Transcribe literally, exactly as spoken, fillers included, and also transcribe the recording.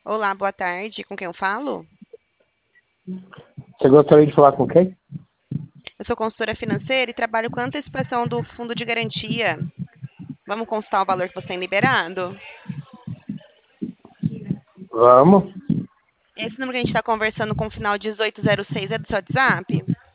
Olá, boa tarde. Com quem eu falo? Você gostaria de falar com quem? Eu sou consultora financeira e trabalho com a antecipação do fundo de garantia. Vamos consultar o valor que você tem liberado? Vamos. Esse número que a gente está conversando com o final dezoito zero seis é do seu WhatsApp?